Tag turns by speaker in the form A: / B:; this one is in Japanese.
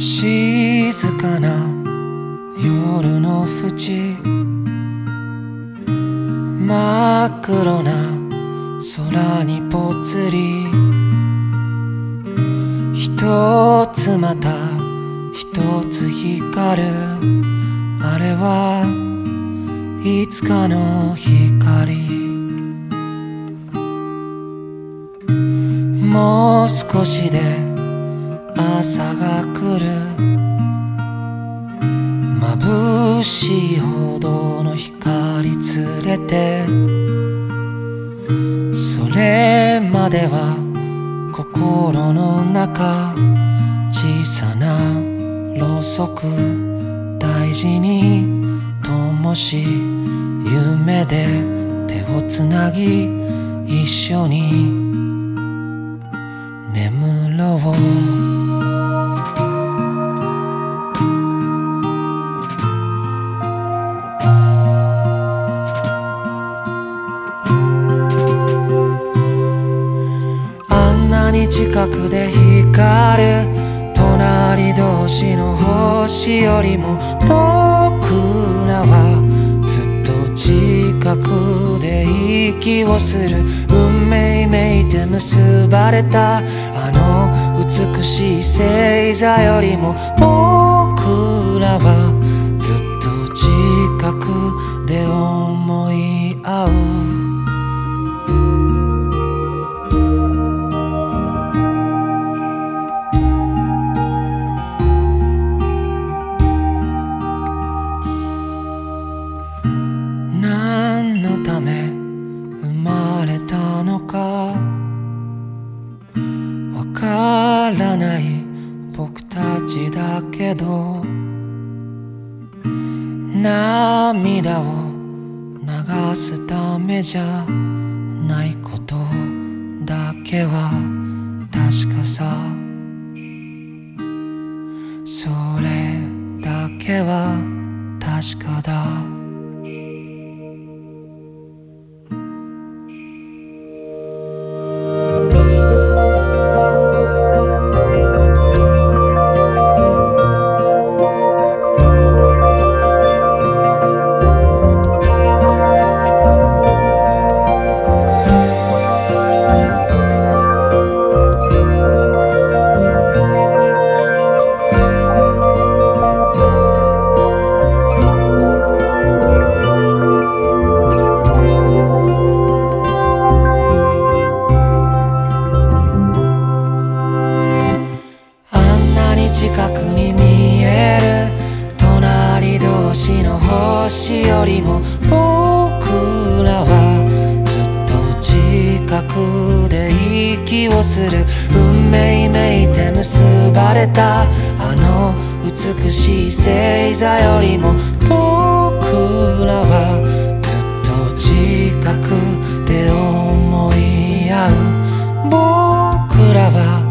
A: 静かな夜の淵、真っ黒な空にぽつり、一つまた一つ光る、あれはいつかの光。もう少しで朝が来る、眩しいほどの光連れて、それまでは心の中、小さなろうそく大事に灯し、夢で手をつなぎ一緒に眠ろう。近くで光る隣同士の星よりも、僕らはずっと近くで息をする。運命めいて結ばれたあの美しい星座よりも、僕らはずっと近くで思い合う。わからない僕たちだけど、涙を流すためじゃないことだけは確かさ。それだけは確かだ。近くに見える隣同士の星よりも、僕らはずっと近くで息をする。運命めいて結ばれたあの美しい星座よりも、僕らはずっと近くで思い合う。僕らは